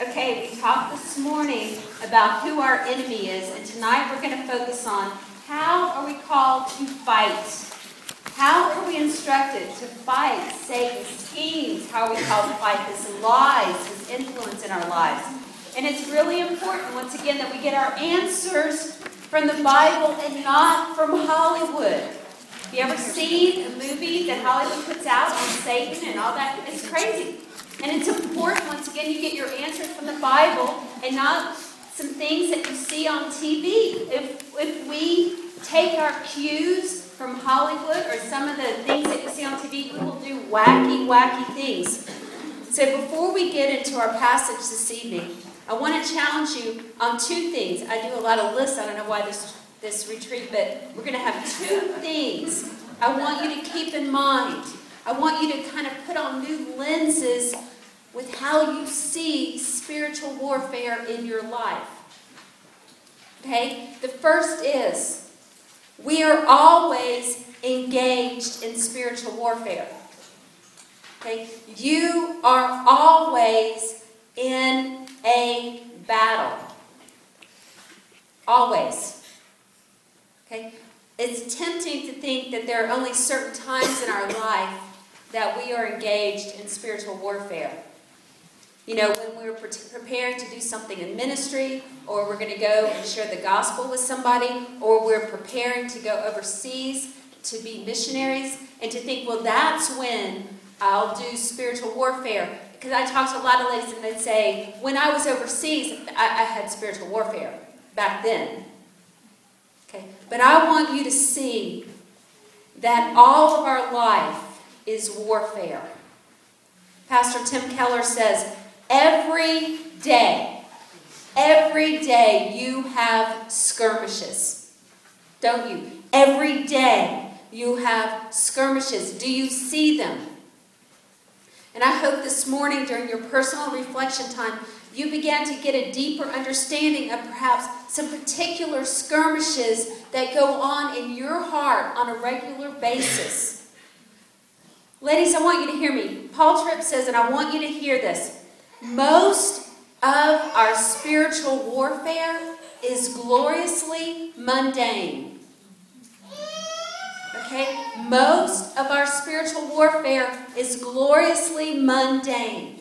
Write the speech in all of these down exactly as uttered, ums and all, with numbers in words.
Okay, we talked this morning about who our enemy is, and tonight we're going to focus on how are we called to fight? How are we instructed to fight Satan's schemes? How are we called to fight his lies, his influence in our lives? And it's really important, once again, that we get our answers from the Bible and not from Hollywood. Have you ever seen a movie that Hollywood puts out on Satan and all that? It's crazy. And it's important, once again, you get your answers from the Bible and not some things that you see on T V. If, if we take our cues from Hollywood or some of the things that you see on T V, we will do wacky, wacky things. So before we get into our passage this evening, I want to challenge you on two things. I do a lot of lists. I don't know why this, this retreat, but we're going to have two things I want you to keep in mind. I want you to kind of put on new lenses with how you see spiritual warfare in your life. Okay? The first is, we are always engaged in spiritual warfare. Okay? You are always in a battle. Always. Okay? It's tempting to think that there are only certain times in our life that we are engaged in spiritual warfare. You know, when we're pre- preparing to do something in ministry, or we're going to go and share the gospel with somebody, or we're preparing to go overseas to be missionaries, and to think, well, that's when I'll do spiritual warfare. Because I talk to a lot of ladies and they say, when I was overseas, I, I had spiritual warfare back then. Okay, but I want you to see that all of our life is warfare. Pastor Tim Keller says, every day, every day you have skirmishes. Don't you? Every day you have skirmishes. Do you see them? And I hope this morning during your personal reflection time, you began to get a deeper understanding of perhaps some particular skirmishes that go on in your heart on a regular basis. Ladies, I want you to hear me. Paul Tripp says, and I want you to hear this, most of our spiritual warfare is gloriously mundane. Okay? Most of our spiritual warfare is gloriously mundane.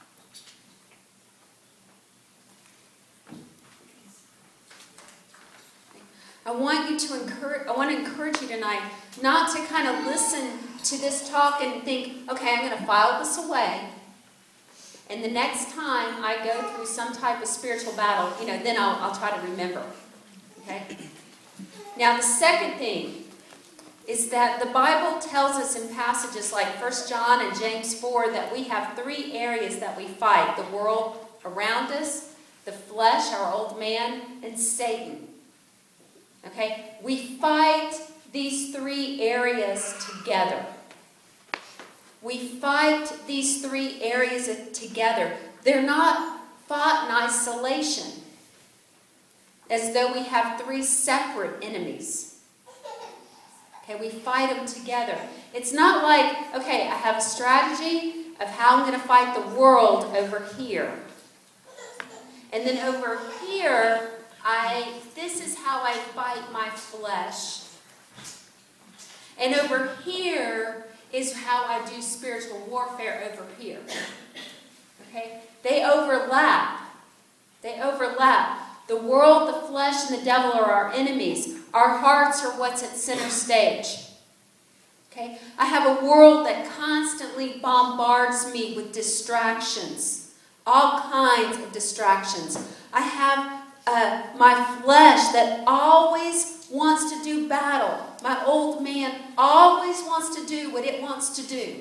I want you to encourage, I want to encourage you tonight not to kind of listen to this talk and think, okay, I'm going to file this away. And the next time I go through some type of spiritual battle, you know, then I'll, I'll try to remember. Okay? Now, the second thing is that the Bible tells us in passages like First John and James four that we have three areas that we fight. The world around us, the flesh, our old man, and Satan. Okay? We fight these three areas together. We fight these three areas together. They're not fought in isolation, as though we have three separate enemies. Okay, we fight them together. It's not like, okay, I have a strategy of how I'm going to fight the world over here. And then over here, I this is how I fight my flesh. And over here is how I do spiritual warfare over here. Okay? They overlap. They overlap. The world, the flesh, and the devil are our enemies. Our hearts are what's at center stage. Okay? I have a world that constantly bombards me with distractions. All kinds of distractions. I have uh, my flesh that always wants to do battle. My old man always wants to do what it wants to do.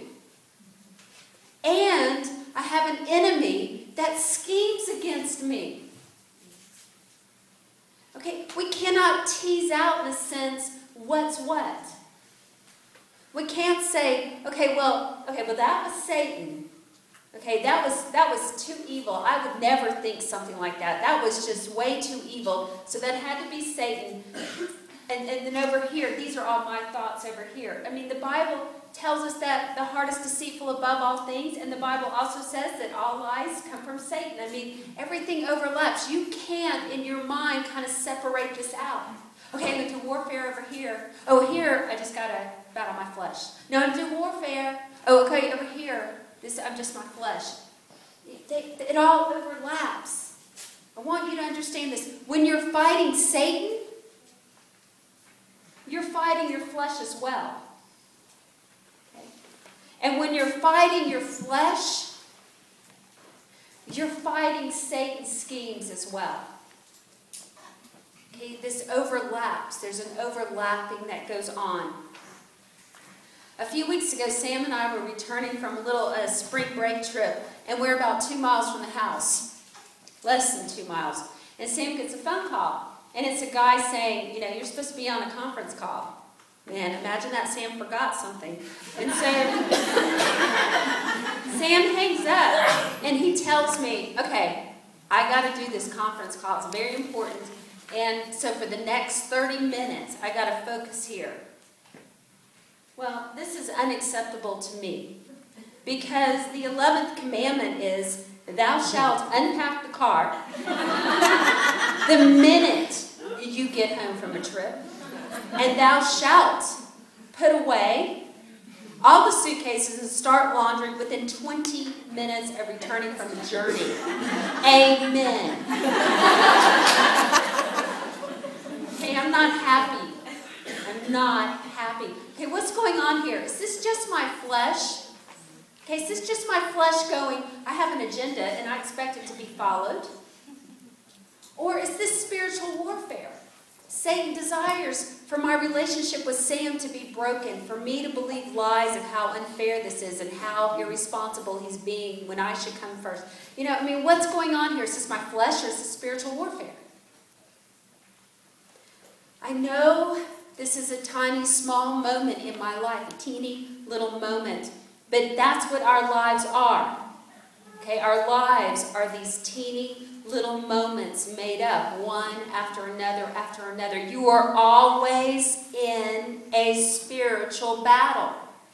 And I have an enemy that schemes against me. Okay, we cannot tease out in a sense what's what. We can't say, okay, well, okay, well that was Satan. Okay, that was that was too evil. I would never think something like that. That was just way too evil. So that had to be Satan. And, and then over here, these are all my thoughts over here. I mean, the Bible tells us that the heart is deceitful above all things, and the Bible also says that all lies come from Satan. I mean, everything overlaps. You can't, in your mind, kind of separate this out. Okay, I'm going to do warfare over here. Oh, here, I just got to battle my flesh. No, I'm doing warfare. Oh, okay, over here, this I'm just my flesh. It, it all overlaps. I want you to understand this. When you're fighting Satan, you're fighting your flesh as well. Okay? And when you're fighting your flesh, you're fighting Satan's schemes as well. Okay, this overlaps. There's an overlapping that goes on. A few weeks ago, Sam and I were returning from a little uh, spring break trip, and we're about two miles from the house. Less than two miles. And Sam gets a phone call. And it's a guy saying, you know, you're supposed to be on a conference call. Man, imagine that Sam forgot something. And so Sam hangs up, and he tells me, okay, I got to do this conference call. It's very important. And so for the next thirty minutes, I got to focus here. Well, this is unacceptable to me, because the eleventh commandment is, thou shalt unpack the car the minute you get home from a trip, and thou shalt put away all the suitcases and start laundry within twenty minutes of returning from a journey. Amen. Okay, I'm not happy. I'm not happy. Okay, what's going on here? Is this just my flesh? Okay, is this just my flesh going, I have an agenda and I expect it to be followed? Or is this spiritual warfare? Satan desires for my relationship with Sam to be broken, for me to believe lies of how unfair this is and how irresponsible he's being when I should come first. You know, I mean, what's going on here? Is this my flesh or is this spiritual warfare? I know this is a tiny, small moment in my life, a teeny little moment. But that's what our lives are. Okay, our lives are these teeny little moments made up, one after another after another. You are always in a spiritual battle.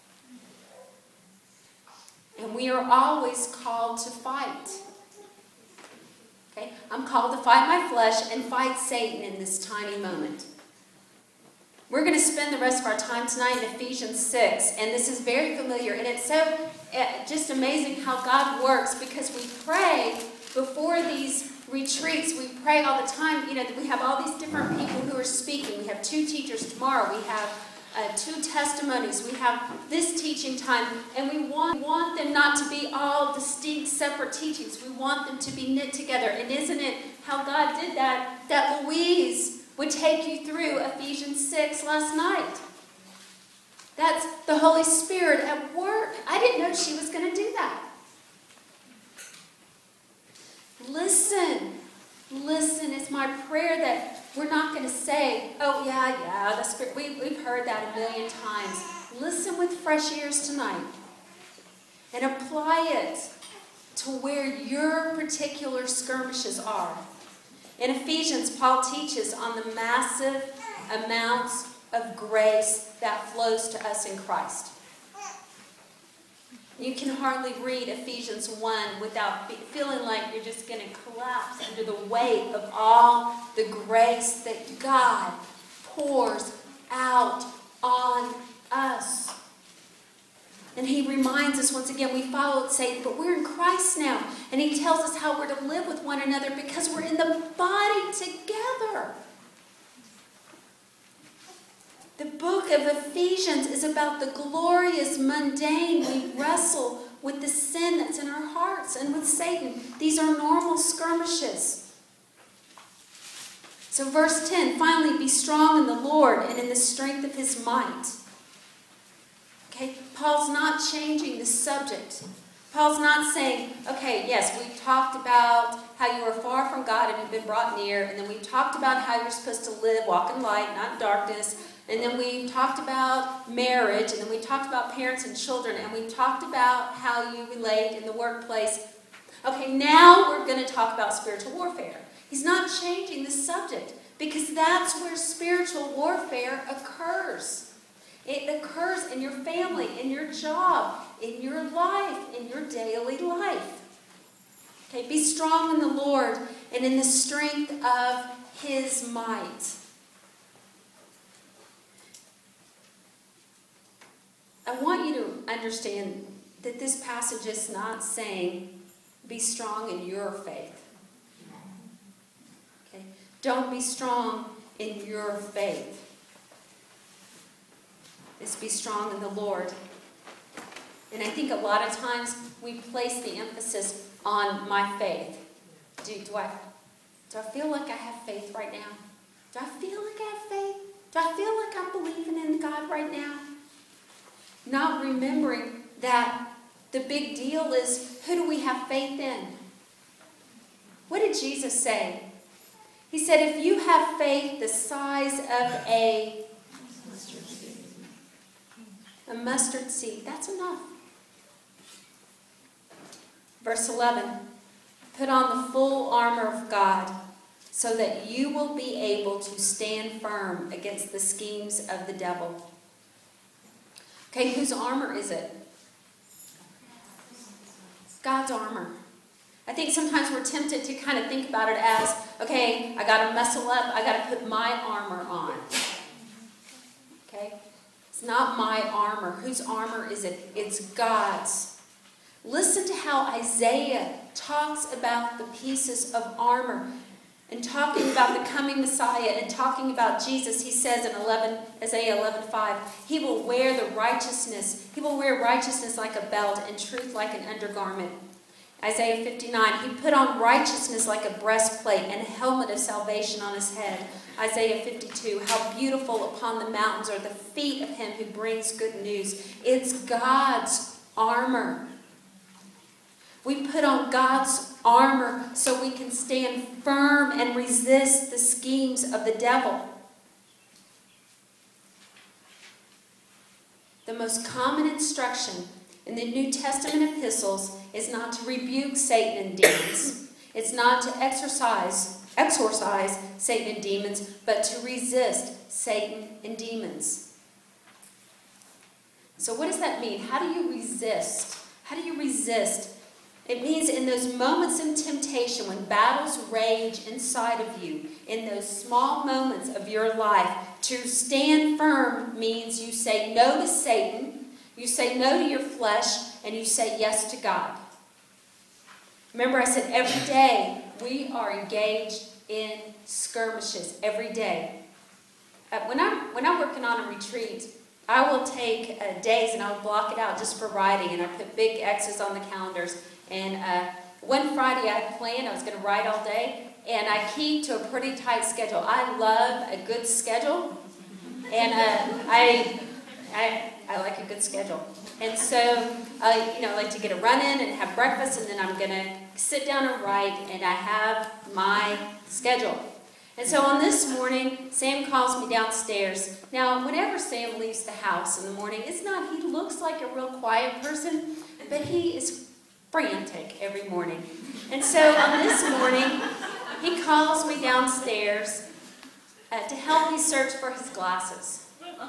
And we are always called to fight. Okay, I'm called to fight my flesh and fight Satan in this tiny moment. We're going to spend the rest of our time tonight in Ephesians six, and this is very familiar, and it's so uh, just amazing how God works, because we pray before these retreats. We pray all the time. You know, we have all these different people who are speaking. We have two teachers tomorrow. We have uh, two testimonies. We have this teaching time, and we want, want them not to be all distinct, separate teachings. We want them to be knit together. And isn't it how God did that, that Louise would take you through Ephesians six last night? That's the Holy Spirit at work. I didn't know she was going to do that. Listen. Listen. It's my prayer that we're not going to say, oh, yeah, yeah, the Spirit. We, we've heard that a million times. Listen with fresh ears tonight and apply it to where your particular skirmishes are. In Ephesians, Paul teaches on the massive amounts of grace that flows to us in Christ. You can hardly read Ephesians one without be, feeling like you're just going to collapse under the weight of all the grace that God pours out on us. And he reminds us once again, we followed Satan, but we're in Christ now. And he tells us how we're to live with one another because we're in the body together. The book of Ephesians is about the glorious mundane. We wrestle with the sin that's in our hearts and with Satan. These are normal skirmishes. So verse ten, finally, be strong in the Lord and in the strength of his might. Okay, Paul's not changing the subject. Paul's not saying, okay, yes, we talked about how you were far from God and you've been brought near, and then we talked about how you're supposed to live, walk in light, not in darkness, and then we talked about marriage, and then we talked about parents and children, and we talked about how you relate in the workplace. Okay, now we're going to talk about spiritual warfare. He's not changing the subject because that's where spiritual warfare occurs. It occurs in your family, in your job, in your life, in your daily life. Okay, be strong in the Lord and in the strength of His might. I want you to understand that this passage is not saying be strong in your faith. Okay? Don't be strong in your faith. It's be strong in the Lord. And I think a lot of times we place the emphasis on my faith. Do, do I do I feel like I have faith right now? Do I feel like I have faith? Do I feel like I'm believing in God right now? Not remembering that the big deal is, who do we have faith in? What did Jesus say? He said, if you have faith the size of a A mustard seed, that's enough. Verse eleven, put on the full armor of God so that you will be able to stand firm against the schemes of the devil. Okay, whose armor is it? God's armor. I think sometimes we're tempted to kind of think about it as, okay, I got to muscle up, I got to put my armor on. Okay? It's not my armor. Whose armor is it? It's God's. Listen to how Isaiah talks about the pieces of armor and talking about the coming Messiah and talking about Jesus. He says in eleven, Isaiah eleven five, he will wear the righteousness. He will wear righteousness like a belt and truth like an undergarment. Isaiah fifty-nine, he put on righteousness like a breastplate and a helmet of salvation on his head. Isaiah fifty-two, how beautiful upon the mountains are the feet of him who brings good news. It's God's armor. We put on God's armor so we can stand firm and resist the schemes of the devil. The most common instruction in the New Testament epistles is not to rebuke Satan and demons. It's not to exorcise exorcise Satan and demons, but to resist Satan and demons. So what does that mean? How do you resist? How do you resist? It means in those moments of temptation, when battles rage inside of you, in those small moments of your life, to stand firm means you say no to Satan, you say no to your flesh, and you say yes to God. Remember, I said every day we are engaged in skirmishes every day. Uh, when I'm when I'm working on a retreat, I will take uh, days and I'll block it out just for writing, and I put big X's on the calendars. And uh, one Friday I had planned I was going to write all day, and I keep to a pretty tight schedule. I love a good schedule, and uh, I I I like a good schedule. And so, uh, you know, I like to get a run in and have breakfast, and then I'm going to sit down and write, and I have my schedule. And so on this morning, Sam calls me downstairs. Now, whenever Sam leaves the house in the morning, it's not, he looks like a real quiet person, but he is frantic every morning. And so on this morning, he calls me downstairs uh, to help me search for his glasses.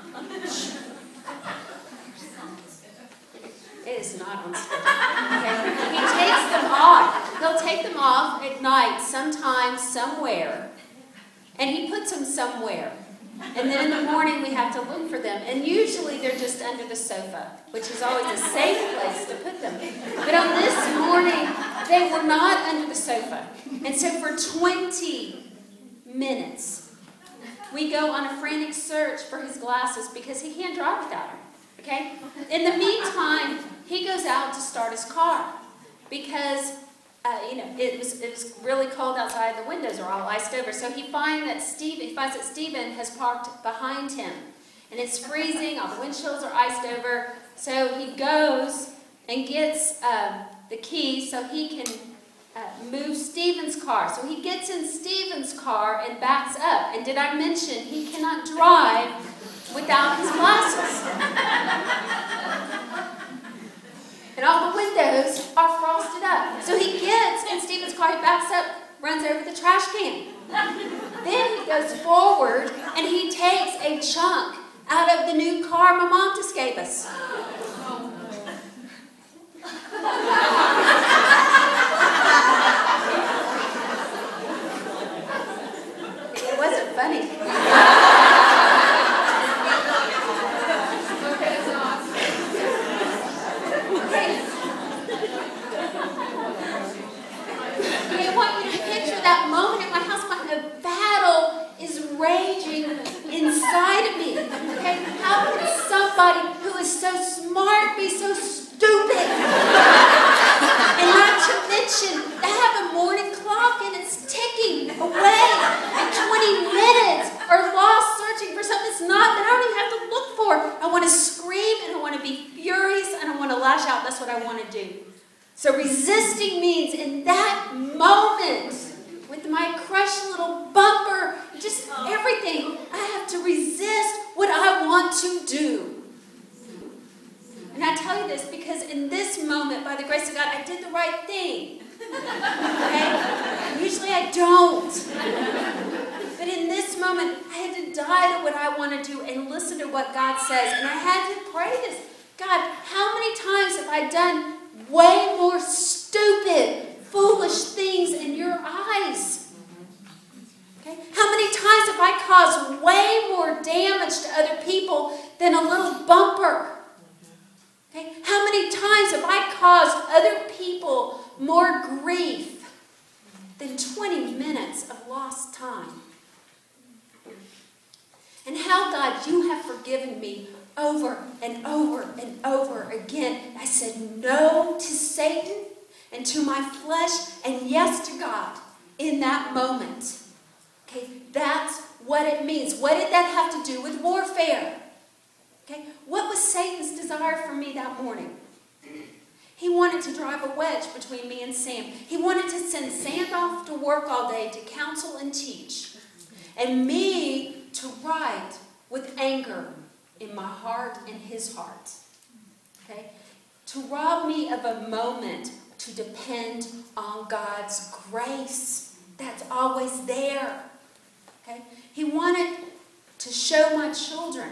It is not on schedule. Okay? He takes them off. He'll take them off at night, sometime, somewhere, and he puts them somewhere. And then in the morning we have to look for them. And usually they're just under the sofa, which is always a safe place to put them. But on this morning, they were not under the sofa. And so for twenty minutes, we go on a frantic search for his glasses because he can't drive without them. Okay? In the meantime, he goes out to start his car because uh, you know it was it was really cold outside. The windows are all iced over. So he finds that Stephen he finds that Stephen has parked behind him, and it's freezing. All the windshields are iced over. So he goes and gets uh, the key so he can uh, move Stephen's car. So he gets in Stephen's car and backs up. And did I mention he cannot drive without his glasses? And all the windows are frosted up. So he gets in Stephen's car, he backs up, runs over the trash can. Then he goes forward and he takes a chunk out of the new car my mom just gave us. It wasn't funny. I want you to picture that moment in my house when a battle is raging inside of me. Okay? How can somebody who is so smart be so stupid? And not to mention, they have a morning clock and it's ticking away. And twenty minutes are lost searching for something that's not, that I don't even have to look for. I want to scream and I want to be furious and I want to lash out. That's what I want to do. So resisting means in that moment, with my crushed little bumper, just everything, I have to resist what I want to do. And I tell you this because in this moment, by the grace of God, I did the right thing. Okay? Usually I don't. But in this moment, I had to die to what I want to do and listen to what God says. And I had to pray this. God, how many times have I done way more stupid, foolish things in your eyes? Okay? How many times have I caused way more damage to other people than a little bumper? Okay? How many times have I caused other people more grief than twenty minutes of lost time? And how, God, you have forgiven me over and over and over again. I said no to Satan and to my flesh and yes to God in that moment. Okay, that's what it means. What did that have to do with warfare? Okay, what was Satan's desire for me that morning? He wanted to drive a wedge between me and Sam. He wanted to send Sam off to work all day to counsel and teach, and me to write with anger in my heart and his heart. Okay? To rob me of a moment to depend on God's grace. That's always there. Okay? He wanted to show my children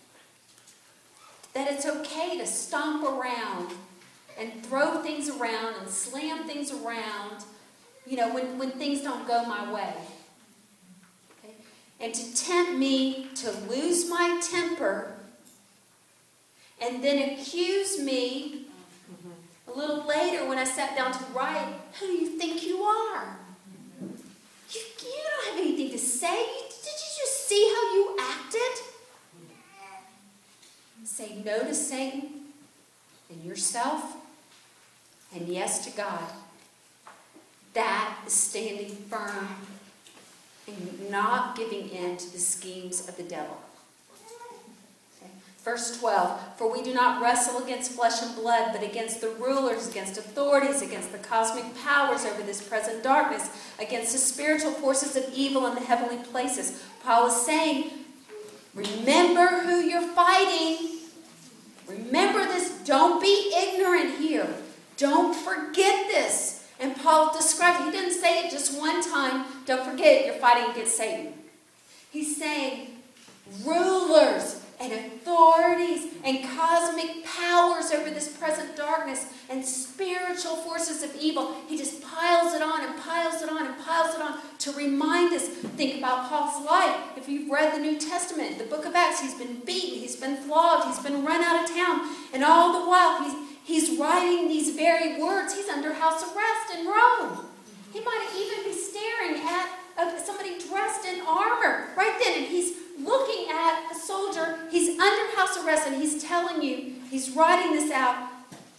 that it's okay to stomp around and throw things around and slam things around, you know, when, when things don't go my way. Okay? And to tempt me to lose my temper and then accuse me a little later when I sat down to write, who do you think you are? You, you don't have anything to say. You, did you just see how you acted? Say no to Satan and yourself and yes to God. That is standing firm and not giving in to the schemes of the devil. Verse twelve, for we do not wrestle against flesh and blood, but against the rulers, against authorities, against the cosmic powers over this present darkness, against the spiritual forces of evil in the heavenly places. Paul is saying, remember who you're fighting. Remember this. Don't be ignorant here. Don't forget this. And Paul described, he didn't say it just one time. Don't forget you're fighting against Satan. He's saying rulers and authorities and cosmic powers over this present darkness and spiritual forces of evil. He just piles it on and piles it on and piles it on to remind us. Think about Paul's life. If you've read the New Testament, the book of Acts, he's been beaten, he's been flogged, he's been run out of town, and all the while he's, he's writing these very words. He's under house arrest in Rome. He might even be staring at uh, somebody dressed in armor right then, and he's looking at a soldier. He's under house arrest, and he's telling you, he's writing this out.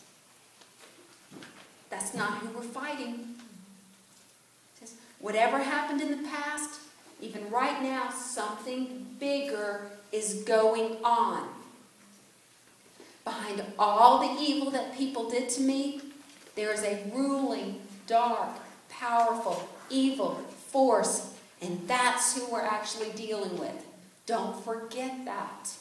That's not who we're fighting. He says, whatever happened in the past, even right now, something bigger is going on. Behind all the evil that people did to me, there is a ruling, dark, powerful, evil force, and that's who we're actually dealing with. Don't forget that.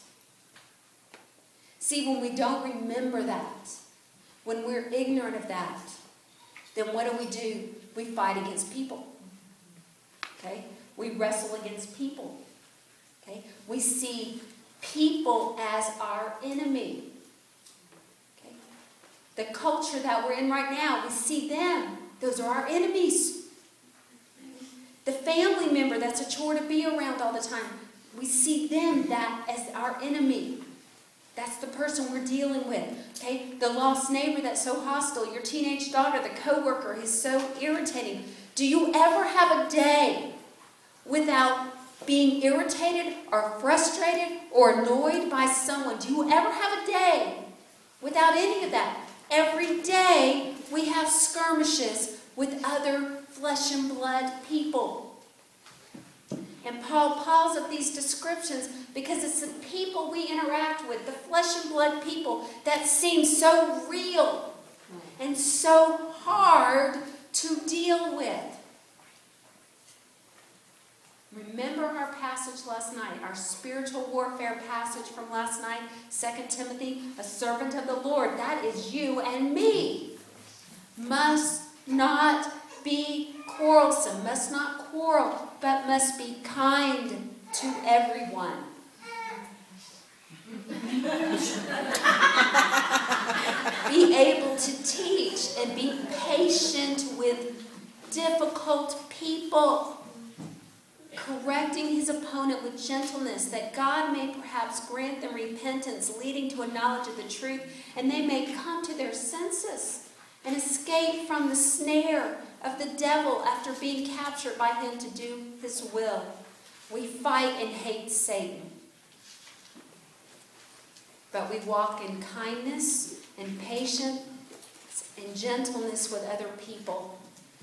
See, when we don't remember that, when we're ignorant of that, then what do we do? We fight against people. Okay? We wrestle against people. Okay? We see people as our enemy. Okay? The culture that we're in right now, we see them. Those are our enemies. The family member that's a chore to be around all the time, we see them that as our enemy. That's the person we're dealing with. Okay? The lost neighbor that's so hostile, your teenage daughter, the coworker who's so irritating. Do you ever have a day without being irritated or frustrated or annoyed by someone? Do you ever have a day without any of that? Every day we have skirmishes with other flesh and blood people. And Paul piles up these descriptions because it's the people we interact with, the flesh and blood people, that seem so real and so hard to deal with. Remember our passage last night, our spiritual warfare passage from last night, Second Timothy, a servant of the Lord, that is you and me, must not be quarrelsome, must not quarrel, but must be kind to everyone. Be able to teach and be patient with difficult people, correcting his opponent with gentleness, that God may perhaps grant them repentance, leading to a knowledge of the truth, and they may come to their senses and escape from the snare of the devil after being captured by him to do his will. We fight and hate Satan, but we walk in kindness and patience and gentleness with other people.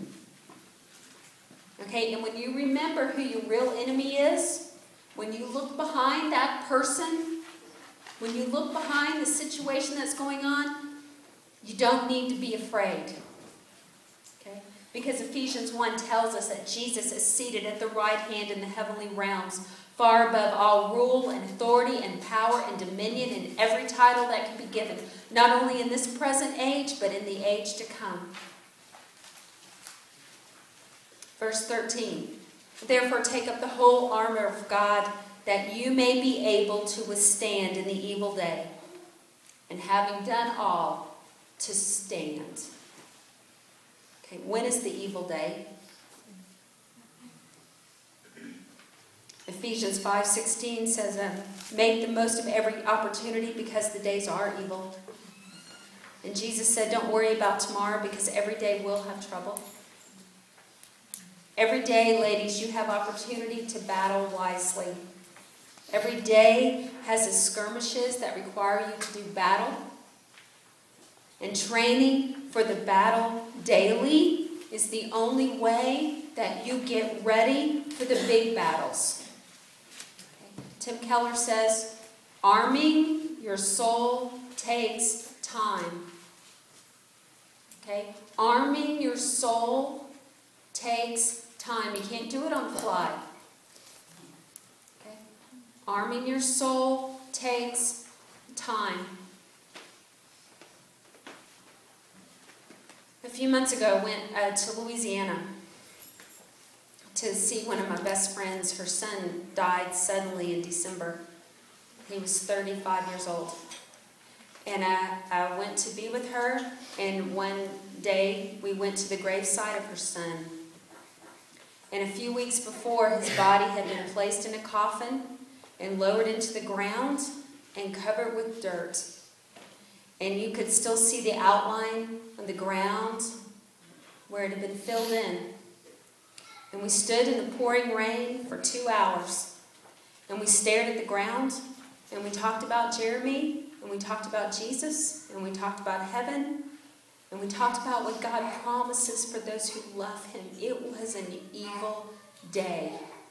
Okay, and when you remember who your real enemy is, when you look behind that person, when you look behind the situation that's going on, you don't need to be afraid. Okay? Because Ephesians one tells us that Jesus is seated at the right hand in the heavenly realms, far above all rule and authority and power and dominion and every title that can be given, not only in this present age, but in the age to come. Verse thirteen, therefore take up the whole armor of God, that you may be able to withstand in the evil day, and having done all, to stand. Okay, when is the evil day? Ephesians five sixteen says, uh, make the most of every opportunity because the days are evil. And Jesus said, don't worry about tomorrow because every day will have trouble. Every day, ladies, you have opportunity to battle wisely. Every day has its skirmishes that require you to do battle. And training for the battle daily is the only way that you get ready for the big battles. Okay. Tim Keller says, arming your soul takes time. Okay? Arming your soul takes time. You can't do it on the fly. Okay? Arming your soul takes time. A few months ago, I went uh, to Louisiana to see one of my best friends. Her son died suddenly in December. He was thirty-five years old. And I, I went to be with her, and one day we went to the graveside of her son. And a few weeks before, his body had been placed in a coffin and lowered into the ground and covered with dirt. And you could still see the outline on the ground where it had been filled in. And we stood in the pouring rain for two hours. And we stared at the ground, and we talked about Jeremy, and we talked about Jesus, and we talked about heaven, and we talked about what God promises for those who love him. It was an evil day.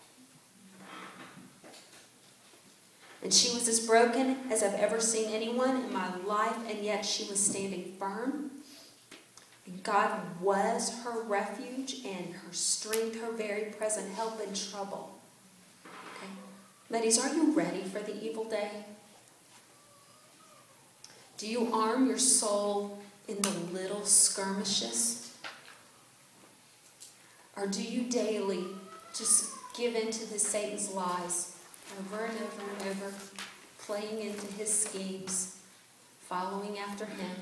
And she was as broken as I've ever seen anyone in my life, and yet she was standing firm. And God was her refuge and her strength, her very present help in trouble. Okay? Ladies, are you ready for the evil day? Do you arm your soul in the little skirmishes? Or do you daily just give in to the Satan's lies over and over and over, playing into his schemes, following after him.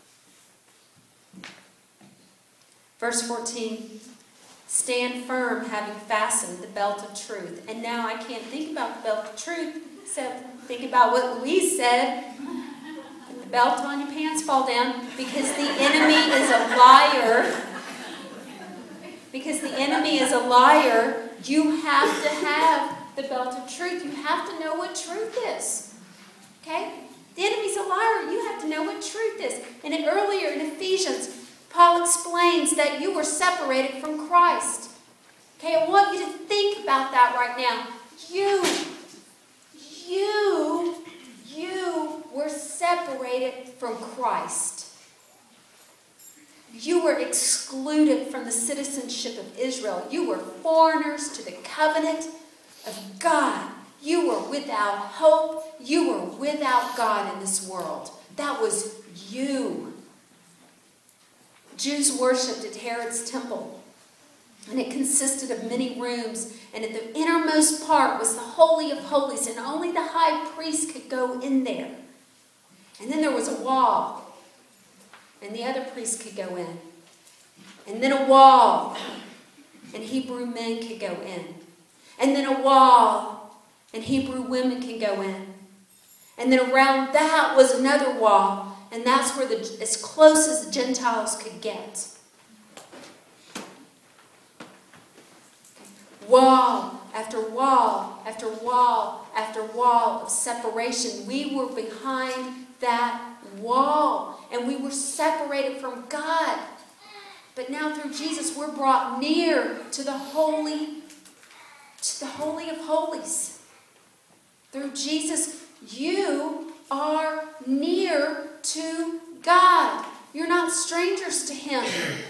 Verse fourteen, stand firm, having fastened the belt of truth. And now I can't think about the belt of truth, except think about what Louise said. Put the belt on, your pants fall down, because the enemy is a liar. Because the enemy is a liar, you have to have the belt of truth. You have to know what truth is. Okay? The enemy's a liar. You have to know what truth is. And then earlier in Ephesians, Paul explains that you were separated from Christ. Okay, I want you to think about that right now. You, you, you were separated from Christ. You were excluded from the citizenship of Israel. You were foreigners to the covenant of God. You were without hope. You were without God in this world. That was you. Jews worshipped at Herod's temple, and it consisted of many rooms, and at the innermost part was the Holy of Holies, and only the high priest could go in there. And then there was a wall, and the other priests could go in. And then a wall, and Hebrew men could go in. And then a wall, and Hebrew women can go in. And then around that was another wall, and that's where the as close as the Gentiles could get. Wall after wall after wall after wall of separation. We were behind that wall, and we were separated from God. But now through Jesus, we're brought near to the holy, to the Holy of Holies. Through Jesus, you are near to God. You're not strangers to him.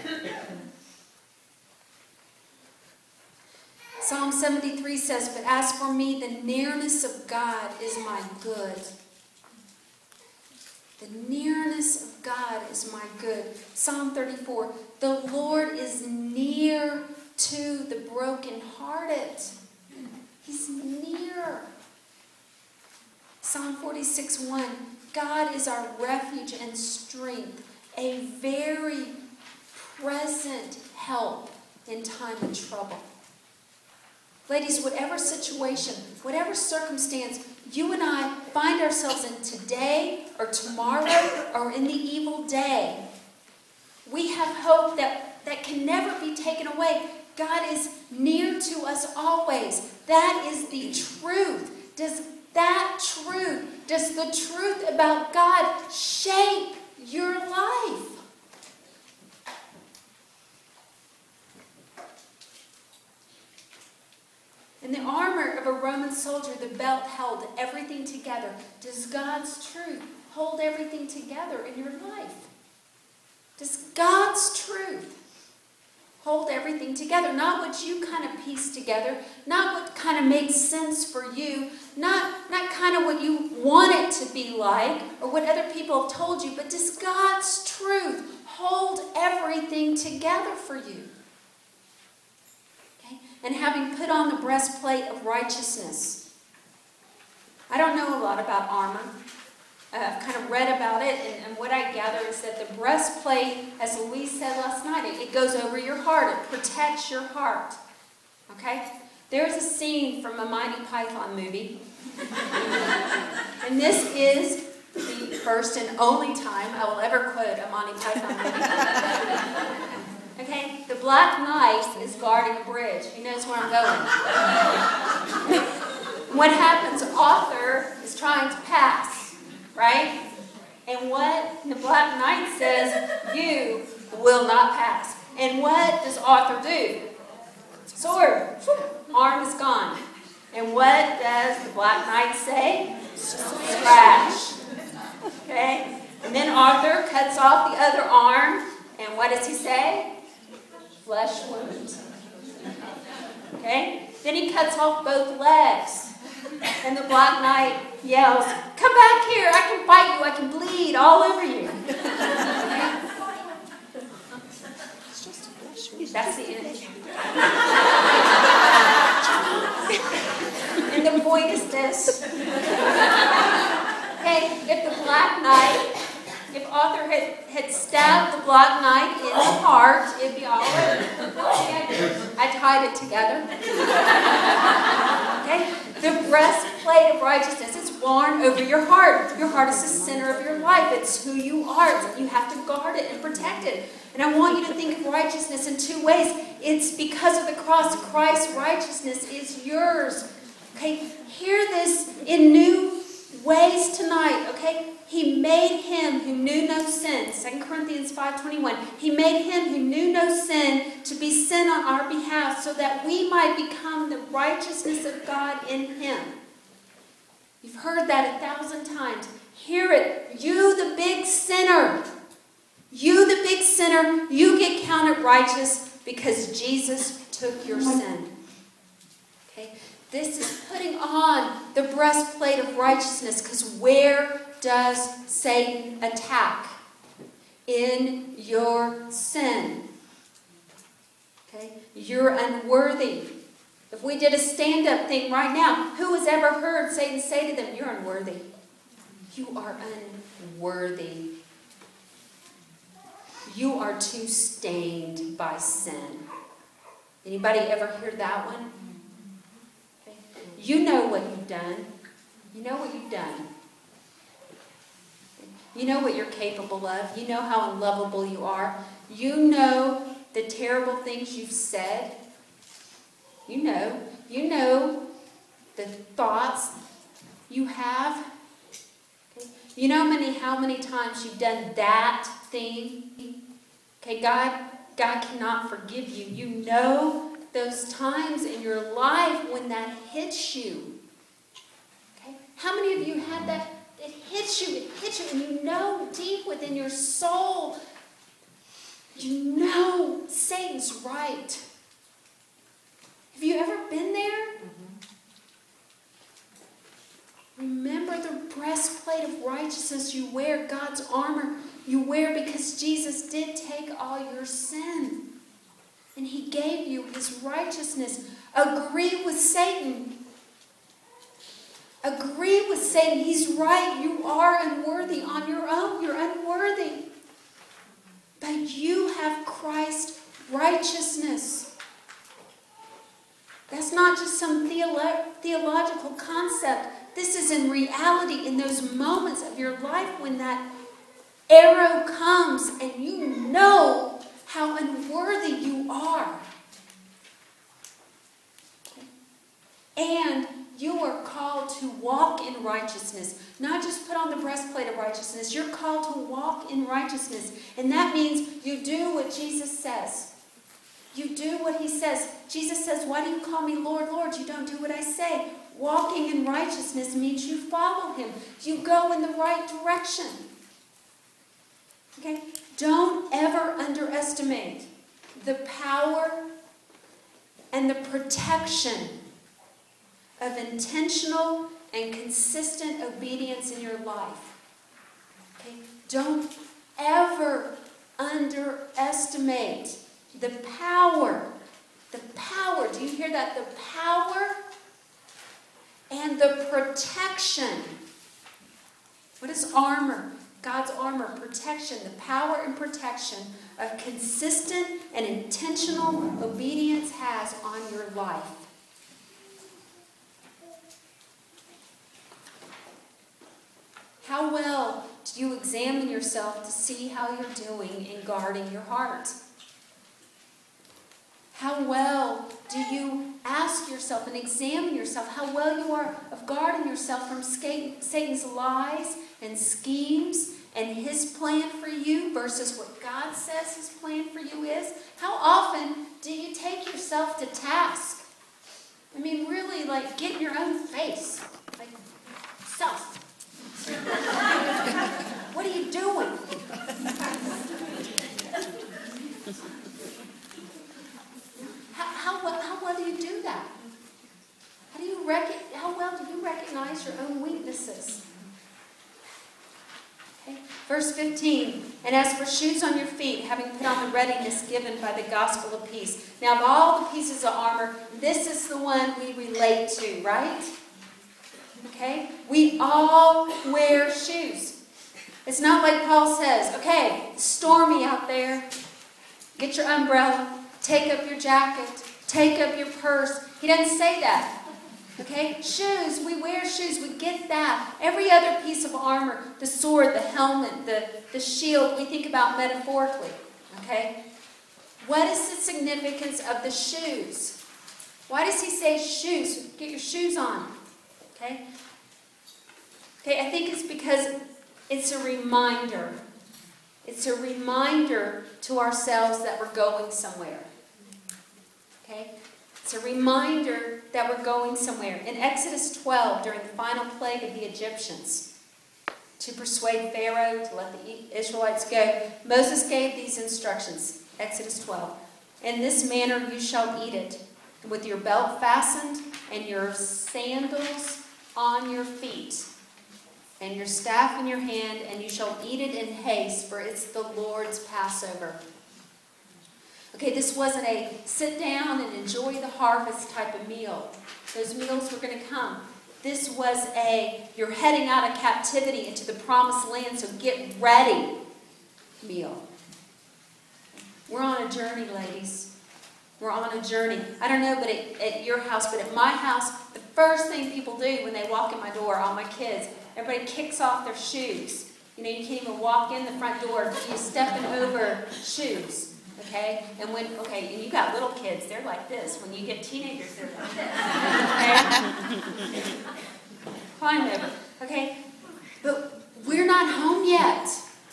Psalm seventy-three says, but as for me, the nearness of God is my good. The nearness of God is my good. Psalm thirty-four, the Lord is near to the brokenhearted. He's near. Psalm forty-six, one, God is our refuge and strength, a very present help in time of trouble. Ladies, whatever situation, whatever circumstance you and I find ourselves in today or tomorrow or in the evil day, we have hope that, that can never be taken away. God is near to us always. That is the truth. Does that truth, does the truth about God shape your life? In the armor of a Roman soldier, the belt held everything together. Does God's truth hold everything together in your life? Does God's truth hold everything together? Not what you kind of piece together, not what kind of makes sense for you, not, not kind of what you want it to be like or what other people have told you, but does God's truth hold everything together for you? And having put on the breastplate of righteousness. I don't know a lot about armor. Uh, I've kind of read about it, and, and what I gather is that the breastplate, as Louise said last night, it, it goes over your heart. It protects your heart. Okay? There's a scene from a Monty Python movie. And this is the first and only time I will ever quote a Monty Python movie. Okay, the Black Knight is guarding a bridge. You notice where I'm going. What happens? Arthur is trying to pass, right? And what the Black Knight says, you will not pass. And what does Arthur do? Sword, arm is gone. And what does the Black Knight say? Scratch. Okay? And then Arthur cuts off the other arm. And what does he say? Flesh wound. Okay? Then he cuts off both legs. And the Black Knight yells, come back here, I can bite you, I can bleed all over you. That's the end. And the point is this. stab the black knight in the heart, it'd be all over. I tied it together. Okay? The breastplate of righteousness is worn over your heart. Your heart is the center of your life. It's who you are. You have to guard it and protect it. And I want you to think of righteousness in two ways. It's because of the cross. Christ's righteousness is yours. Okay? Hear this in new ways tonight. Okay? He made him who knew no sin. Second Corinthians five twenty-one. He made him who knew no sin to be sin on our behalf so that we might become the righteousness of God in him. You've heard that a thousand times. Hear it. You, the big sinner. You, the big sinner, you get counted righteous because Jesus took your sin. Okay? This is putting on the breastplate of righteousness, because where does Satan attack? In your sin. Okay? You're unworthy. If we did a stand-up thing right now, who has ever heard Satan say to them, you're unworthy? You are unworthy. You are too stained by sin. Anybody ever hear that one? Okay. You know what you've done. You know what you've done. You know what you're capable of. You know how unlovable you are. You know the terrible things you've said. You know. You know the thoughts you have. Okay. You know many how many times you've done that thing. Okay, God, God cannot forgive you. You know those times in your life when that hits you. Okay? How many of you had that? It hits you, it hits you, and you know deep within your soul, you know Satan's right. Have you ever been there? Remember the breastplate of righteousness you wear, God's armor you wear, because Jesus did take all your sin. And he gave you his righteousness. Agree with Satan. Agree with Satan. He's right. You are unworthy on your own. You're unworthy. But you have Christ's righteousness. That's not just some theolo- theological concept. This is in reality, in those moments of your life when that arrow comes and you know how unworthy you are. And you are called to walk in righteousness. Not just put on the breastplate of righteousness. You're called to walk in righteousness. And that means you do what Jesus says. You do what he says. Jesus says, why do you call me Lord, Lord? You don't do what I say. Walking in righteousness means you follow him. You go in the right direction. Okay? Don't ever underestimate the power and the protection of intentional and consistent obedience in your life. Okay? Don't ever underestimate the power. The power. Do you hear that? The power and the protection. What is armor? God's armor, protection, the power and protection of consistent and intentional obedience has on your life. How well do you examine yourself to see how you're doing in guarding your heart? How well do you ask yourself and examine yourself how well you are of guarding yourself from Satan's lies and schemes and his plan for you versus what God says his plan for you is? How often do you take yourself to task? I mean, really, like, get in your own face. Like, self. What are you doing? How, how, well, how well do you do that? How do you rec- How well do you recognize your own weaknesses? Okay. Verse fifteen, and as for shoes on your feet, having put on the readiness given by the gospel of peace. Now, of all the pieces of armor, this is the one we relate to, right? Okay? We all wear shoes. It's not like Paul says, okay, stormy out there. Get your umbrella. Take up your jacket. Take up your purse. He doesn't say that. Okay? Shoes. We wear shoes. We get that. Every other piece of armor, the sword, the helmet, the, the shield, we think about metaphorically. Okay? What is the significance of the shoes? Why does he say shoes? Get your shoes on. Okay? Okay, I think it's because it's a reminder. It's a reminder to ourselves that we're going somewhere. Okay? It's a reminder that we're going somewhere. In Exodus twelve, during the final plague of the Egyptians, to persuade Pharaoh to let the Israelites go, Moses gave these instructions. Exodus twelve. In this manner you shall eat it, with your belt fastened and your sandals on your feet, and your staff in your hand, and you shall eat it in haste, for it's the Lord's Passover. Okay, this wasn't a sit down and enjoy the harvest type of meal. Those meals were going to come. This was a, you're heading out of captivity into the promised land, so get ready meal. We're on a journey, ladies. We're on a journey. I don't know but at, at your house, but at my house, the first thing people do when they walk in my door, all my kids, everybody kicks off their shoes. You know, you can't even walk in the front door. You're stepping over shoes. Okay? And when, okay, and you got little kids, they're like this. When you get teenagers, they're like this. Okay? Climb over. Okay? But we're not home yet.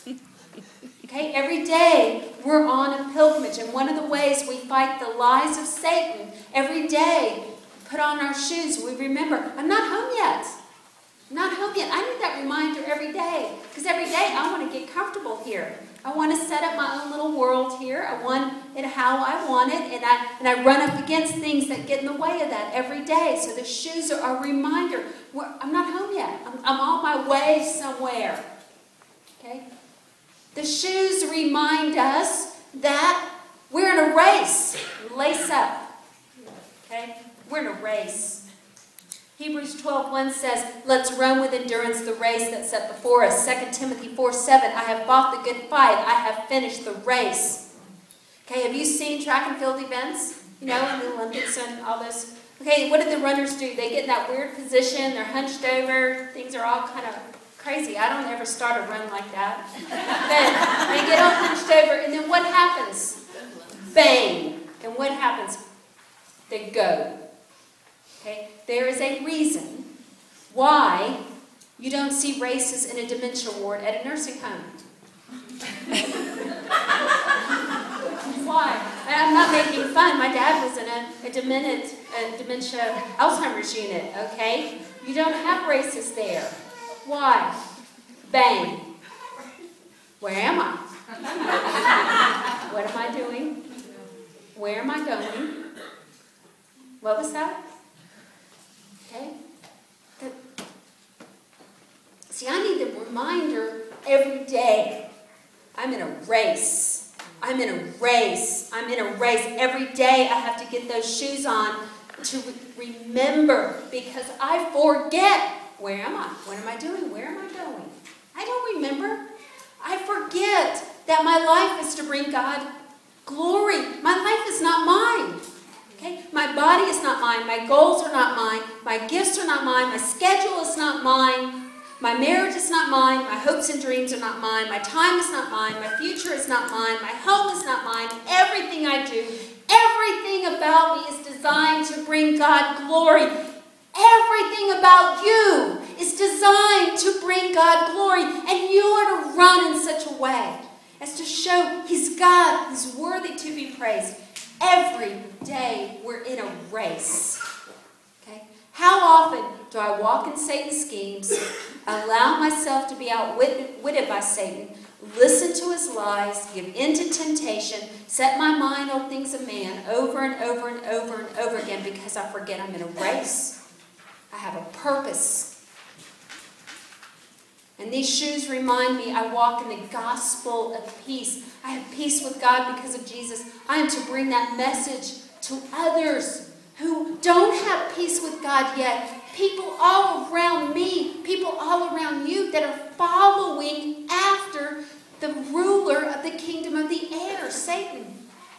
Okay? Every day we're on a pilgrimage. And one of the ways we fight the lies of Satan, every day, put on our shoes. We remember, I'm not home yet. I'm not home yet. I need that reminder every day. Because every day I want to get comfortable here. I want to set up my own little world here. I want it how I want it. And I, and I run up against things that get in the way of that every day. So the shoes are a reminder. We're, I'm not home yet. I'm, I'm on my way somewhere. Okay? The shoes remind us that we're in a race. Lace up. Okay? We're in a race. Hebrews twelve one says, let's run with endurance the race that's set before us. Second Timothy four seven, I have fought the good fight. I have finished the race. Okay, have you seen track and field events? You know, in the Olympics and all this. Okay, what do the runners do? They get in that weird position. They're hunched over. Things are all kind of crazy. I don't ever start a run like that. Then they get all hunched over, and then what happens? Bang! And what happens? They go. Okay? There is a reason why you don't see races in a dementia ward at a nursing home. Why? I'm not making fun. My dad was in a, a, demented, a dementia Alzheimer's unit, okay? You don't have races there. Why? Bang. Where am I? What am I doing? Where am I going? What was that? Okay? The, see, I need a reminder every day. I'm in a race. I'm in a race. I'm in a race. Every day I have to get those shoes on to re- remember, because I forget. Where am I? What am I doing? Where am I going? I don't remember. I forget that my life is to bring God glory. My life is not mine. Okay? My body is not mine. My goals are not mine. My gifts are not mine. My schedule is not mine. My marriage is not mine. My hopes and dreams are not mine. My time is not mine. My future is not mine. My home is not mine. Everything I do, everything about me is designed to bring God glory. Everything about you is designed to bring God glory. And you are to run in such a way as to show He's God, He's worthy to be praised. Every day we're in a race. Okay? How often do I walk in Satan's schemes, allow myself to be outwitted by Satan, listen to his lies, give in to temptation, set my mind on things of man over and over and over and over again because I forget I'm in a race. I have a purpose. And these shoes remind me I walk in the gospel of peace. I have peace with God because of Jesus. I am to bring that message to others who don't have peace with God yet. people all around me, people all around you that are following after the ruler of the kingdom of the air, Satan.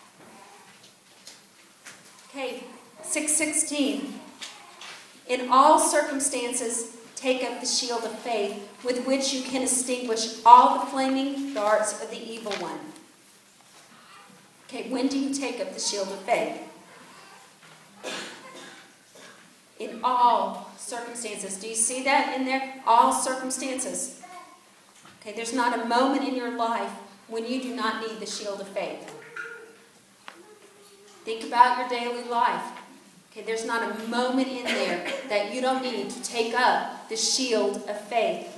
Okay, six sixteen. In all circumstances, take up the shield of faith, with which you can extinguish all the flaming darts of the evil one. Okay, when do you take up the shield of faith? In all circumstances. Do you see that in there? All circumstances. Okay, there's not a moment in your life when you do not need the shield of faith. Think about your daily life. Okay, there's not a moment in there that you don't need to take up the shield of faith.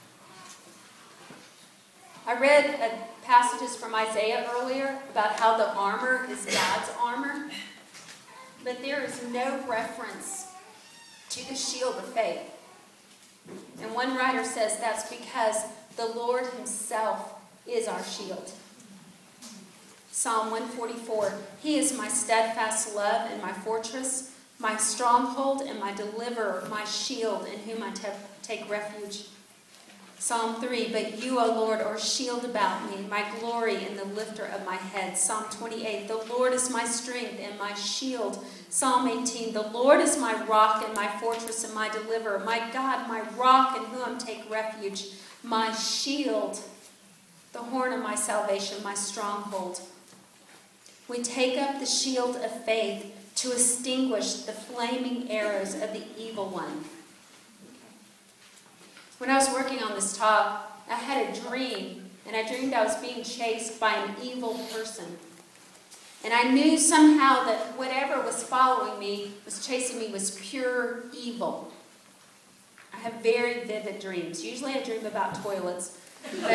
I read a passages from Isaiah earlier about how the armor is God's armor, but there is no reference to the shield of faith. And one writer says that's because the Lord himself is our shield. Psalm one forty-four, He is my steadfast love and my fortress, my stronghold and my deliverer, my shield in whom I te- take refuge. Psalm three, but you, O Lord, are a shield about me, my glory and the lifter of my head. Psalm twenty-eight, the Lord is my strength and my shield. Psalm eighteen, the Lord is my rock and my fortress and my deliverer, my God, my rock in whom I take refuge, my shield, the horn of my salvation, my stronghold. We take up the shield of faith to extinguish the flaming arrows of the evil one. When I was working on this talk, I had a dream, and I dreamed I was being chased by an evil person. And I knew somehow that whatever was following me, was chasing me, was pure evil. I have very vivid dreams. Usually I dream about toilets, but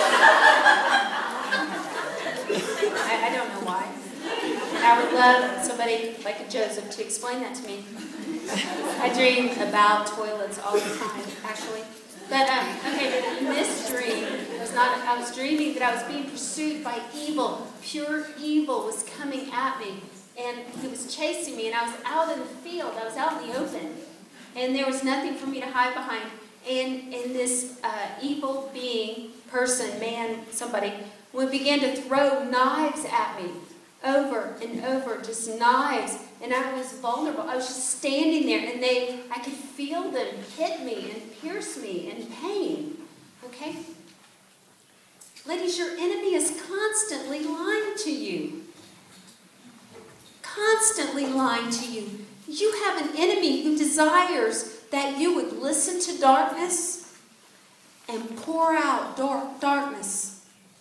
I, I don't know why. And I would love somebody like a Joseph to explain that to me. I dream about toilets all the time, actually. But, um, okay, but in this dream, it was not, I was dreaming that I was being pursued by evil. Pure evil was coming at me. And he was chasing me, and I was out in the field. I was out in the open. And there was nothing for me to hide behind. And, and this uh, evil being, person, man, somebody, would begin to throw knives at me. Over and over, just knives. And I was vulnerable. I was just standing there, and they, I could feel them hit me and pierce me in pain. Okay? Ladies, your enemy is constantly lying to you. Constantly lying to you. You have an enemy who desires that you would listen to darkness and pour out dark, darkness.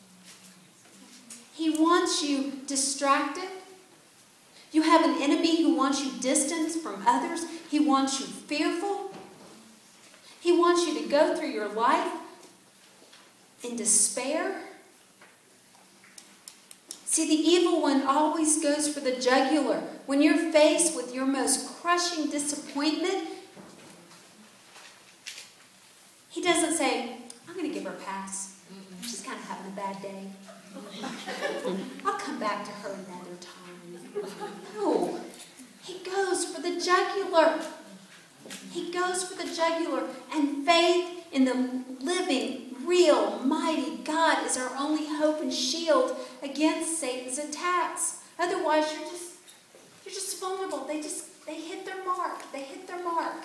He wants you distracted. You have an enemy who wants you distanced from others. He wants you fearful. He wants you to go through your life in despair. See, the evil one always goes for the jugular. When you're faced with your most crushing disappointment, he doesn't say, I'm going to give her a pass. She's kind of having a bad day. I'll come back to her another time. No. He goes for the jugular. He goes for the jugular. And faith in the living, real, mighty God is our only hope and shield against Satan's attacks. Otherwise, you're just you're just vulnerable. They just they hit their mark. They hit their mark.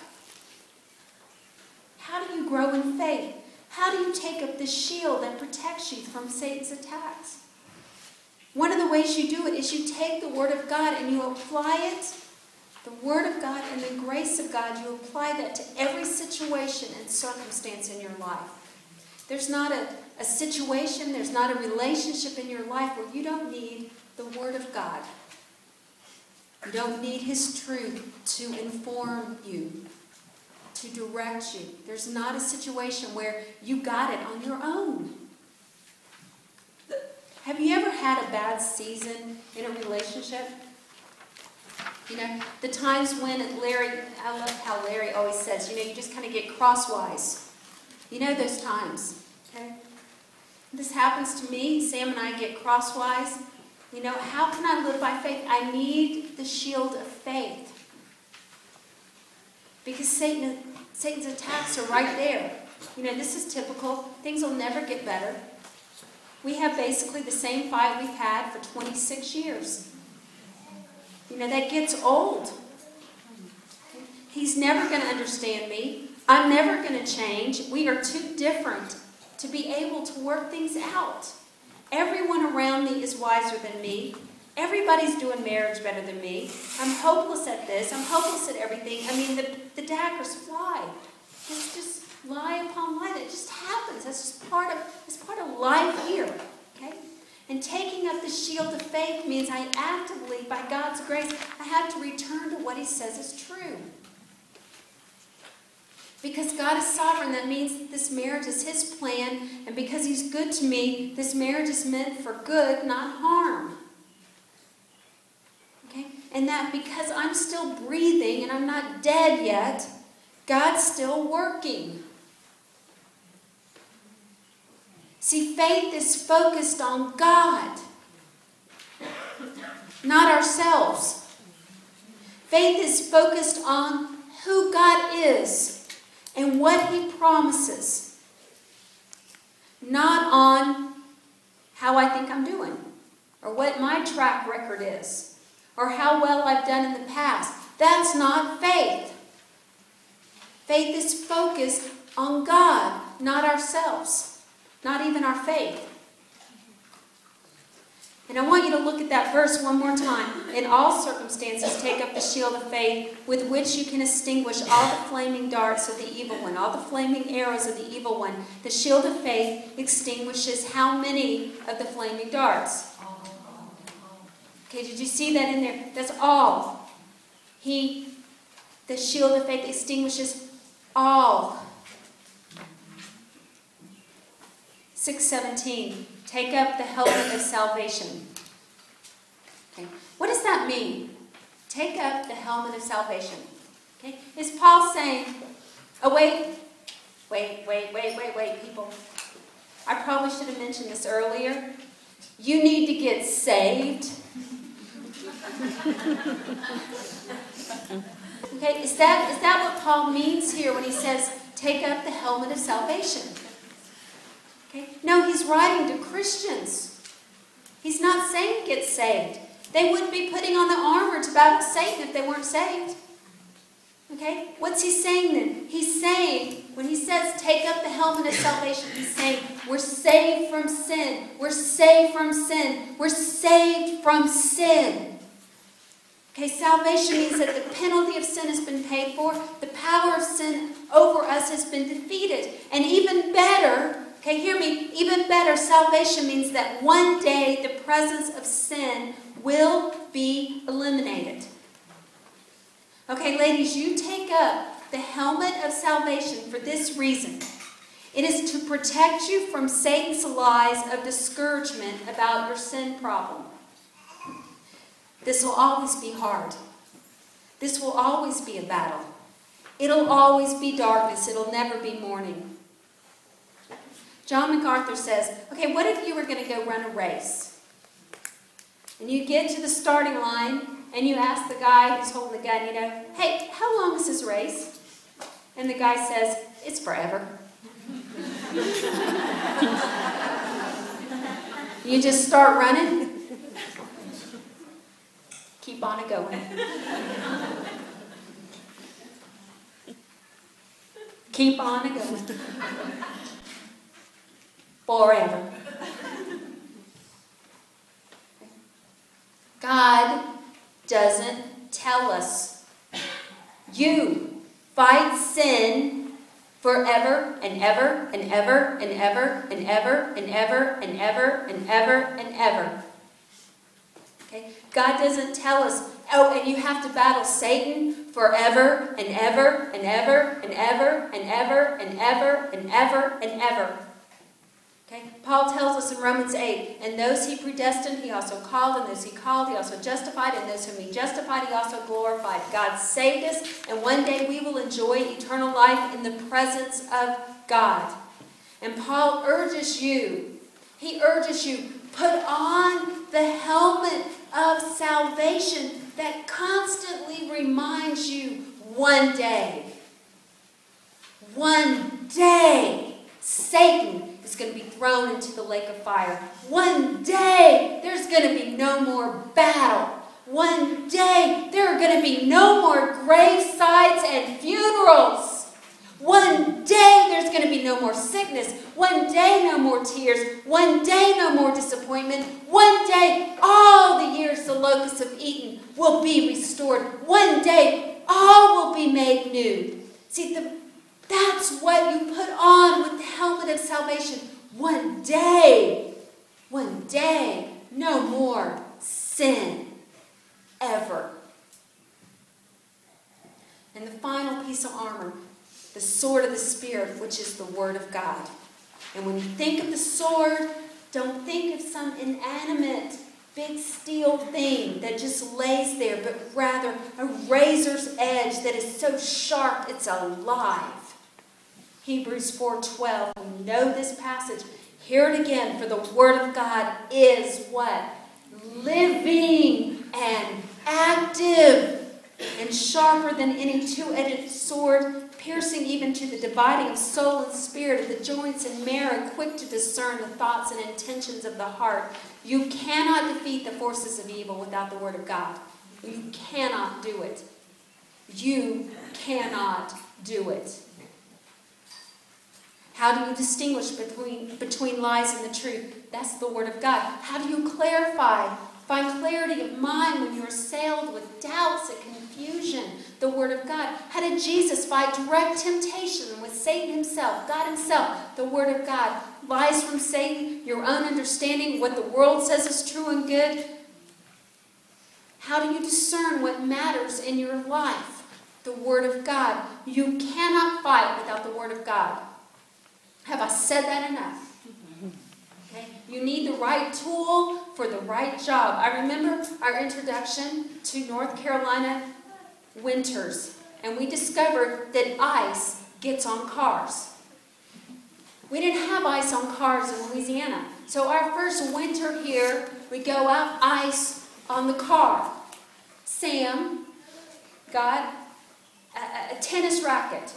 How do you grow in faith? How do you take up the shield that protects you from Satan's attacks? One of the ways you do it is you take the Word of God and you apply it, the Word of God and the grace of God, you apply that to every situation and circumstance in your life. There's not a, a situation, there's not a relationship in your life where you don't need the Word of God. You don't need His truth to inform you, to direct you. There's not a situation where you got it on your own. Have you ever had a bad season in a relationship? You know, the times when Larry, I love how Larry always says, you know, you just kind of get crosswise. You know those times, okay? This happens to me. Sam and I get crosswise. You know, how can I live by faith? I need the shield of faith. Because Satan, Satan's attacks are right there. You know, this is typical. Things will never get better. We have basically the same fight we've had for twenty-six years. You know, that gets old. He's never going to understand me. I'm never going to change. We are too different to be able to work things out. Everyone around me is wiser than me. Everybody's doing marriage better than me. I'm hopeless at this. I'm hopeless at everything. I mean, the, the daggers fly. It's just lie upon lie. It just happens. That's just part of, it's part of life here. Okay? And taking up the shield of faith means I actively, by God's grace, I have to return to what he says is true. Because God is sovereign, that means that this marriage is his plan, and because he's good to me, this marriage is meant for good, not harm. Okay? And that because I'm still breathing and I'm not dead yet, God's still working. See, faith is focused on God, not ourselves. Faith is focused on who God is and what he promises, not on how I think I'm doing, or what my track record is, or how well I've done in the past. That's not faith. Faith is focused on God, not ourselves, not even our faith. And I want you to look at that verse one more time. In all circumstances, take up the shield of faith with which you can extinguish all the flaming darts of the evil one, all the flaming arrows of the evil one. The shield of faith extinguishes how many of the flaming darts? Okay, did you see that in there? That's all. He, the shield of faith extinguishes all. six seventeen. Take up the helmet of salvation. Okay. What does that mean? Take up the helmet of salvation. Okay. Is Paul saying, oh wait, wait, wait, wait, wait, wait, people. I probably should have mentioned this earlier. You need to get saved. Okay, is that, is that what Paul means here when he says, take up the helmet of salvation? Okay? No, he's writing to Christians. He's not saying get saved. They wouldn't be putting on the armor to battle Satan if they weren't saved. Okay? What's he saying then? He's saying, when he says take up the helmet of salvation, he's saying we're saved from sin. We're saved from sin. We're saved from sin. Okay, salvation means that the penalty of sin has been paid for. The power of sin over us has been defeated. And even better, okay, hear me, even better, salvation means that one day the presence of sin will be eliminated. Okay, ladies, you take up the helmet of salvation for this reason. It is to protect you from Satan's lies of discouragement about your sin problem. This will always be hard. This will always be a battle. It'll always be darkness. It'll never be morning. John MacArthur says, okay, what if you were going to go run a race? And you get to the starting line and you ask the guy who's holding the gun, you know, hey, how long is this race? And the guy says, it's forever. You just start running. Keep on it going. Keep on it going. Forever. God doesn't tell us, you fight sin forever and ever and ever and ever and ever and ever and ever and ever and ever. Okay? God doesn't tell us, oh, and you have to battle Satan forever and ever and ever and ever and ever and ever and ever and ever. Okay? Paul tells us in Romans eight, and those he predestined, he also called, and those he called, he also justified, and those whom he justified, he also glorified. God saved us, and one day we will enjoy eternal life in the presence of God. And Paul urges you, he urges you, put on the helmet of salvation that constantly reminds you one day One day, Satan is going to be thrown into the lake of fire. One day, there's going to be no more battle. One day, there are going to be no more gravesides and funerals. One day, there's going to be no more sickness. One day, no more tears. One day, no more disappointment. One day, all the years the locusts have eaten will be restored. One day, all will be made new. See, the, that's what you put on with the helmet of salvation. One day, one day, no more sin ever. And the final piece of armor, the sword of the Spirit, which is the Word of God. And when you think of the sword, don't think of some inanimate, big steel thing that just lays there, but rather a razor's edge that is so sharp it's alive. Hebrews four twelve, we know this passage. Hear it again, for the Word of God is what? Living and active and sharper than any two-edged sword, piercing even to the dividing of soul and spirit, of the joints and marrow, quick to discern the thoughts and intentions of the heart. You cannot defeat the forces of evil without the Word of God. You cannot do it. You cannot do it. How do you distinguish between, between lies and the truth? That's the Word of God. How do you clarify, find clarity of mind when you're assailed with doubts and confusion? The Word of God. How did Jesus fight direct temptation with Satan himself, God himself? The Word of God. Lies from Satan, your own understanding, what the world says is true and good. How do you discern what matters in your life? The Word of God. You cannot fight without the Word of God. Have I said that enough? Okay. You need the right tool for the right job. I remember our introduction to North Carolina winters, and we discovered that ice gets on cars. We didn't have ice on cars in Louisiana. So our first winter here, we go out ice on the car. Sam got a, a tennis racket.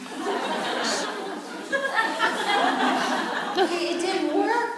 It didn't work.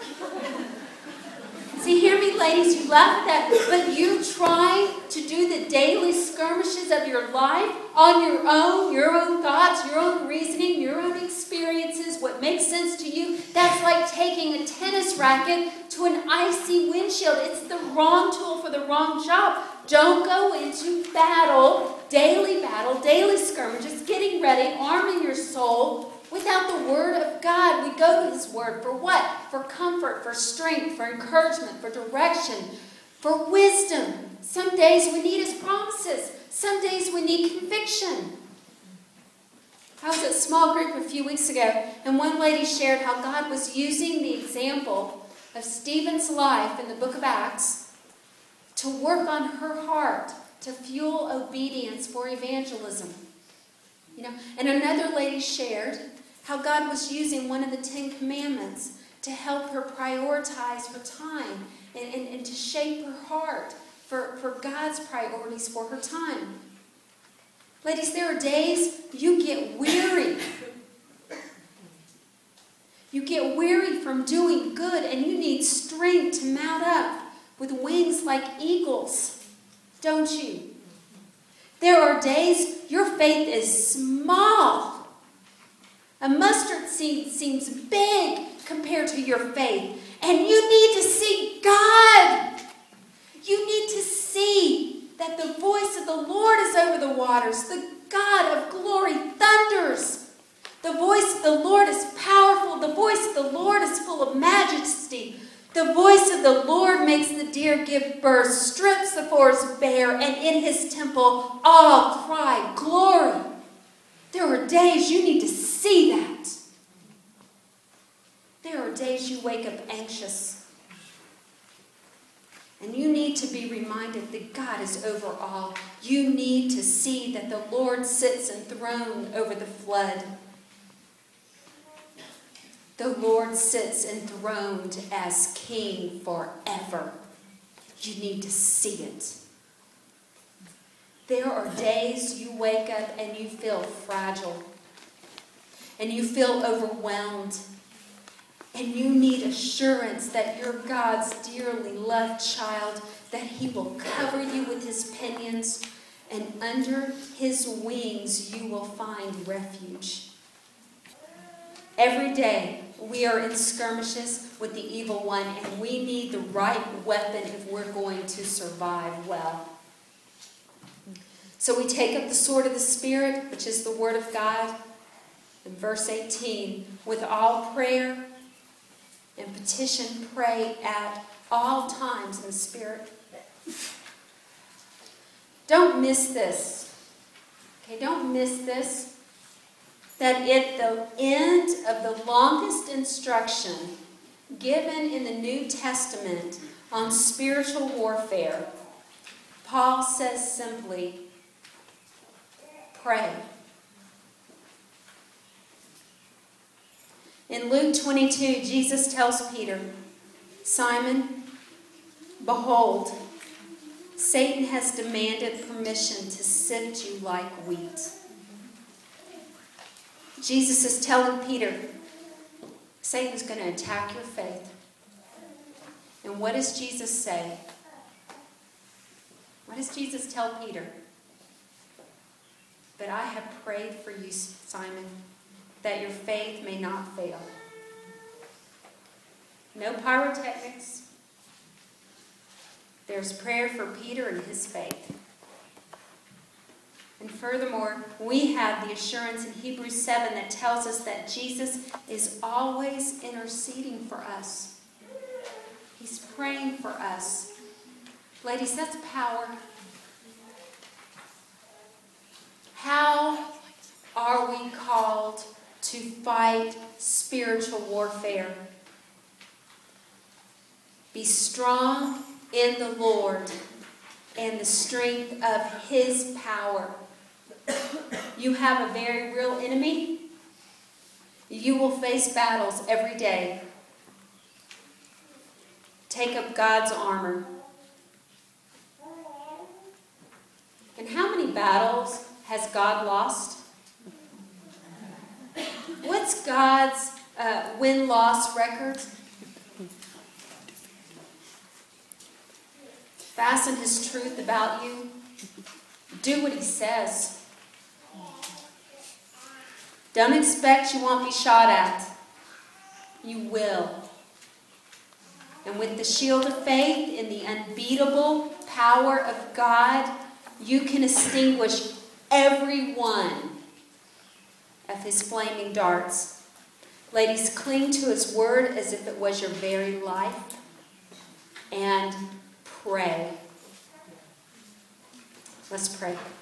See, hear me, ladies, you laugh at that, but you try to do the daily skirmishes of your life on your own, your own thoughts, your own reasoning, your own experiences, what makes sense to you. That's like taking a tennis racket to an icy windshield. It's the wrong tool for the wrong job. Don't go into battle, daily battle, daily skirmishes, getting ready, arming your soul, without the Word of God. We go to His Word for what? For comfort, for strength, for encouragement, for direction, for wisdom. Some days we need His promises. Some days we need conviction. I was at a small group a few weeks ago, and one lady shared how God was using the example of Stephen's life in the book of Acts to work on her heart, to fuel obedience for evangelism. You know, and another lady shared how God was using one of the Ten Commandments to help her prioritize her time and, and, and to shape her heart for, for God's priorities for her time. Ladies, there are days you get weary. You get weary from doing good, and you need strength to mount up with wings like eagles, don't you? There are days your faith is small. A mustard seed seems big compared to your faith. And you need to see God. You need to see that the voice of the Lord is over the waters. The God of glory thunders. The voice of the Lord is powerful. The voice of the Lord is full of majesty. The voice of the Lord makes the deer give birth, strips the forest bare, and in His temple all cry glory. There are days you need to see that. There are days you wake up anxious. And you need to be reminded that God is over all. You need to see that the Lord sits enthroned over the flood. The Lord sits enthroned as King forever. You need to see it. There are days you wake up and you feel fragile. and you feel overwhelmed, and you need assurance that you're God's dearly loved child, that He will cover you with His pinions, and under His wings you will find refuge. Every day we are in skirmishes with the evil one, and we need the right weapon if we're going to survive well. So we take up the sword of the Spirit, which is the Word of God, in verse eighteen, with all prayer and petition, pray at all times in the Spirit. Don't miss this. Okay, don't miss this. That at the end of the longest instruction given in the New Testament on spiritual warfare, Paul says simply, pray. In Luke twenty-two, Jesus tells Peter, Simon, behold, Satan has demanded permission to sift you like wheat. Jesus is telling Peter, Satan's going to attack your faith. And what does Jesus say? What does Jesus tell Peter? But I have prayed for you, Simon, that your faith may not fail. No pyrotechnics. There's prayer for Peter and his faith. And furthermore, we have the assurance in Hebrews seven that tells us that Jesus is always interceding for us. He's praying for us. Ladies, that's power. How are we called to fight spiritual warfare? Be strong in the Lord and the strength of His power. You have a very real enemy. You will face battles every day. Take up God's armor. And how many battles has God lost? What's God's uh, win-loss record? Fasten His truth about you. Do what He says. Don't expect you won't be shot at. You will. And with the shield of faith and the unbeatable power of God, you can extinguish every one of His flaming darts. Ladies, cling to His word as if it was your very life, and pray. Let's pray.